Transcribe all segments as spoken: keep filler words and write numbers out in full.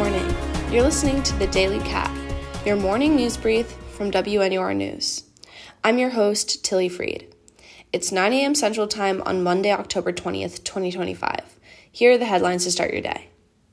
morning. You're listening to The Daily Cat, your morning news brief from W N U R News. I'm your host, Tilly Freed. It's nine a.m. Central Time on Monday, October twentieth, twenty twenty-five. Here are the headlines to start your day.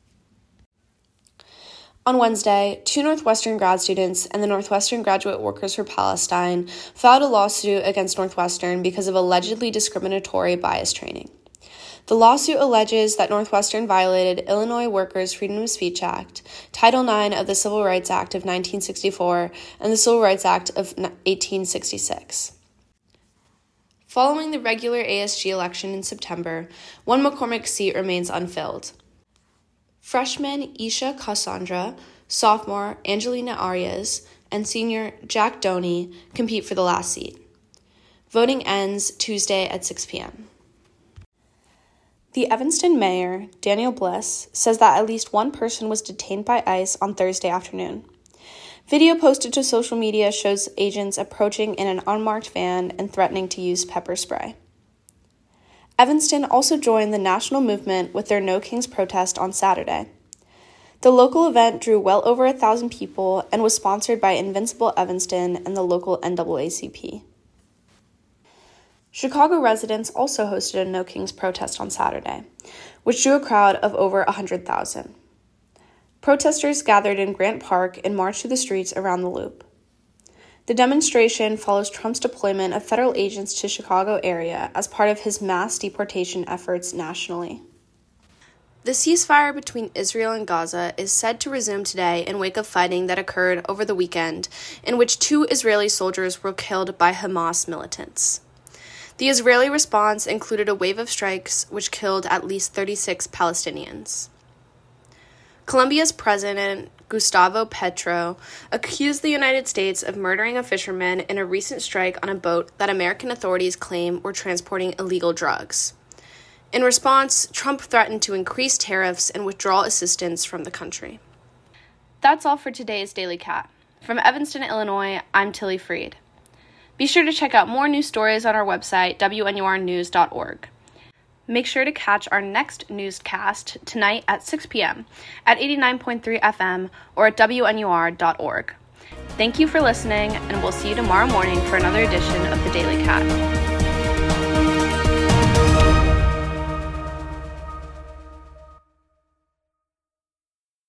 On Wednesday, two Northwestern grad students and the Northwestern Graduate Workers for Palestine filed a lawsuit against Northwestern because of allegedly discriminatory bias training. The lawsuit alleges that Northwestern violated Illinois Workers' Freedom of Speech Act, Title nine of the Civil Rights Act of nineteen sixty-four, and the Civil Rights Act of eighteen sixty-six. Following the regular A S G election in September, one McCormick seat remains unfilled. Freshman Isha Cassandra, sophomore Angelina Arias, and senior Jack Doney compete for the last seat. Voting ends Tuesday at six p.m. The Evanston mayor, Daniel Bliss, says that at least one person was detained by ICE on Thursday afternoon. Video posted to social media shows agents approaching in an unmarked van and threatening to use pepper spray. Evanston also joined the national movement with their No Kings protest on Saturday. The local event drew well over a thousand people and was sponsored by Invincible Evanston and the local N double A C P. Chicago residents also hosted a No Kings protest on Saturday, which drew a crowd of over one hundred thousand. Protesters gathered in Grant Park and marched through the streets around the Loop. The demonstration follows Trump's deployment of federal agents to Chicago area as part of his mass deportation efforts nationally. The ceasefire between Israel and Gaza is said to resume today in wake of fighting that occurred over the weekend, in which two Israeli soldiers were killed by Hamas militants. The Israeli response included a wave of strikes which killed at least thirty-six Palestinians. Colombia's president, Gustavo Petro, accused the United States of murdering a fisherman in a recent strike on a boat that American authorities claim were transporting illegal drugs. In response, Trump threatened to increase tariffs and withdraw assistance from the country. That's all for today's Daily Cat. From Evanston, Illinois, I'm Tilly Freed. Be sure to check out more news stories on our website, W N U R news dot org. Make sure to catch our next newscast tonight at six p.m. at eighty-nine point three F M or at W N U R dot org. Thank you for listening, and we'll see you tomorrow morning for another edition of The Daily Cat.